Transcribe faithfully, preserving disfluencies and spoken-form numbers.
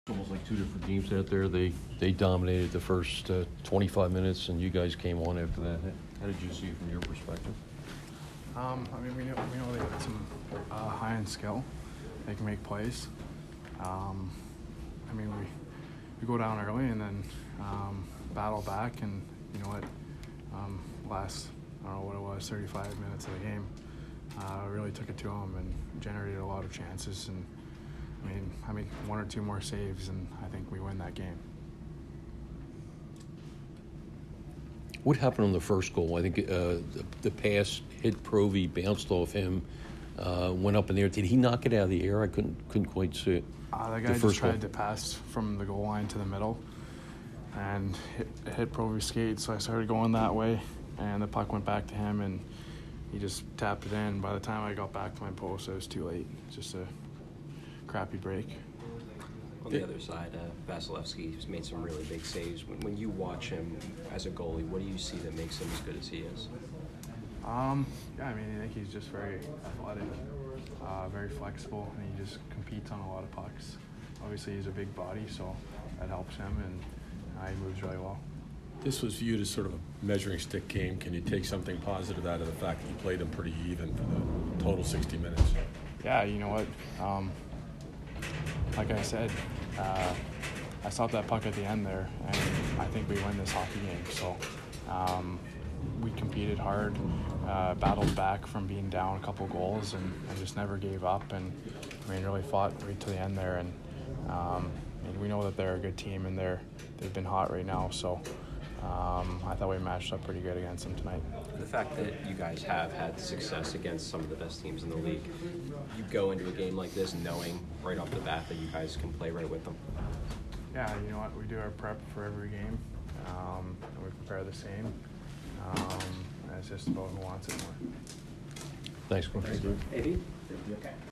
Almost like two different teams out there. They they dominated the first uh, twenty-five minutes, and you guys came on after that. How did you see it from your perspective? Um, I mean, we know we know they got some uh, high-end skill. They can make plays. Um, I mean, we we go down early and then um, battle back, and you know what? Um, last I don't know what it was, thirty-five minutes of the game, uh, really took it to them and generated a lot of chances. And I mean, I mean, one or two more saves, and I think we win that game. What happened on the first goal? I think uh, the, the pass hit Provy, bounced off him, uh, went up in the air. Did he knock it out of the air? I couldn't couldn't quite see it. Uh, the guy the just first tried goal. to pass from the goal line to the middle and hit, hit Provy's skate, so I started going that way, and the puck went back to him, and he just tapped it in. By the time I got back to my post, it was too late. Just a crappy break. On the other side, uh, Vasilevsky's made some really big saves. When, when you watch him as a goalie, what do you see that makes him as good as he is? Um, yeah, I mean, I think he's just very athletic, uh, very flexible, and he just competes on a lot of pucks. Obviously, he's a big body, so that helps him, and uh, he moves really well. This was viewed as sort of a measuring stick game. Can you take something positive out of the fact that you played him pretty even for the total sixty minutes? Yeah, you know what? Um, like I said, uh, I stopped that puck at the end there, and I think we win this hockey game. So um, we competed hard, uh, battled back from being down a couple goals, and, and just never gave up. And I mean, really fought right to the end there. And um, I mean, we know that they're a good team, and they're they've been hot right now. So um, I thought we matched up pretty good against them tonight. The fact that you guys have had success against some of the best teams in the league, you go into a game like this knowing right off the bat that you guys can play right with them. Yeah, you know what? We do our prep for every game, um, and we prepare the same. Um, and it's just about who wants it more. Thanks, Coach. Thank you.